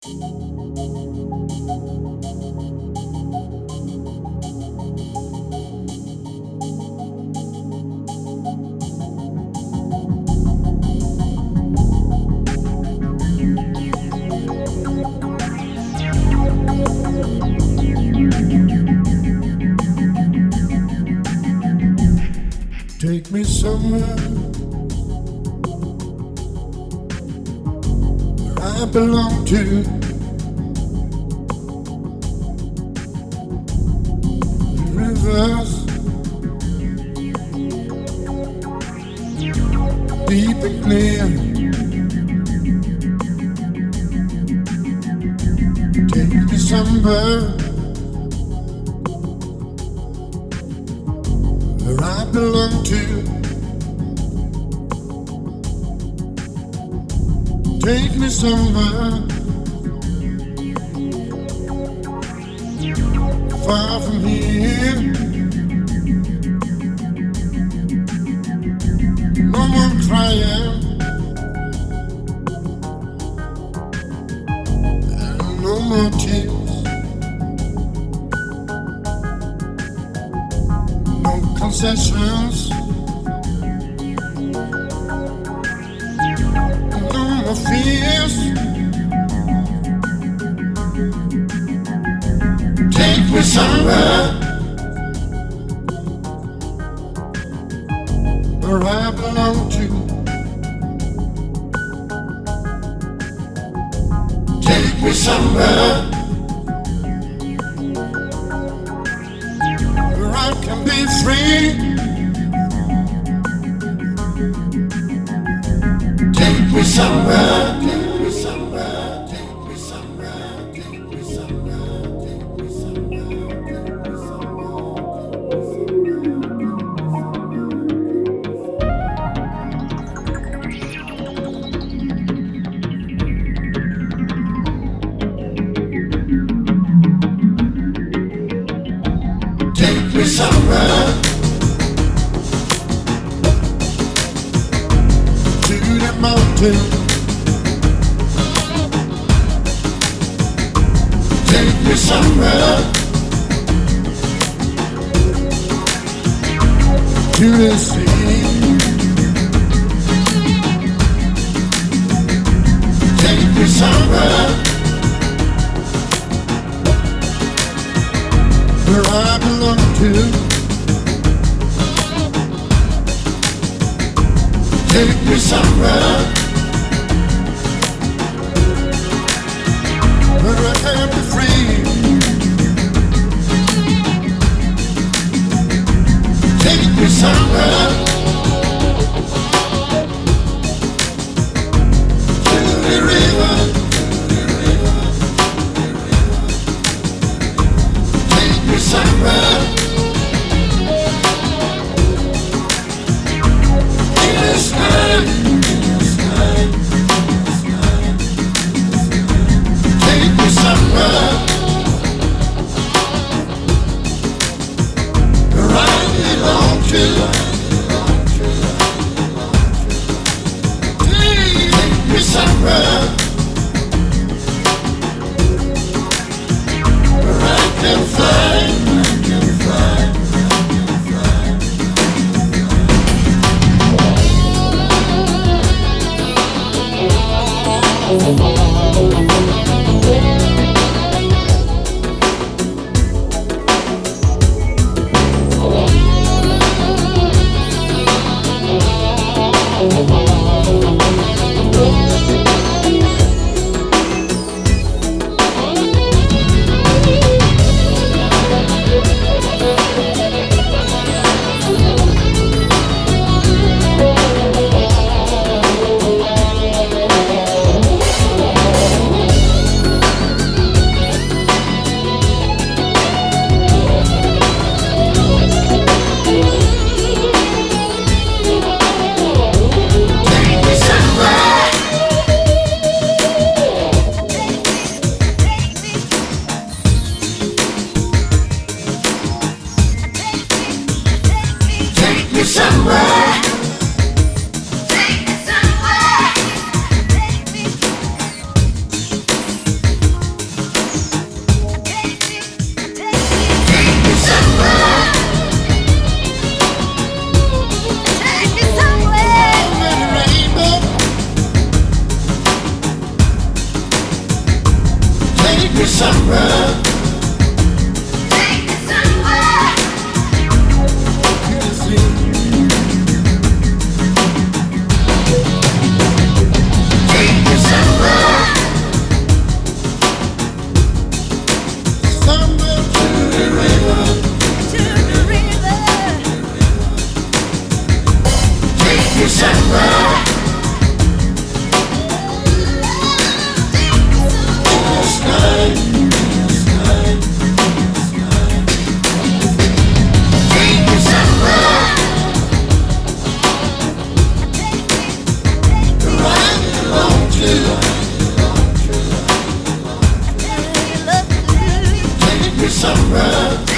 Take me somewhere where I belong to. The rivers deep and clear. Take me somewhere where I belong to. Take me somewhere far from here. No more crying and no more tears. No concessions. No more fears. Take me somewhere where I belong to. Take me somewhere where I can be free. Take me somewhere. Take me somewhere. Take me somewhere. Take me somewhere. Take me somewhere. Take me somewhere. Take me somewhere to the mountain. Take me somewhere to the sea. Take me somewhere where I belong to. Take me somewhere where I can be free. Take me somewhere to the river. Take me somewhere in the sky. Take me somewhere where I belong to. me somewhere. Take me somewhere. Take me somewhere. Somewhere to the river. To the river. Take me somewhere. Somewhere.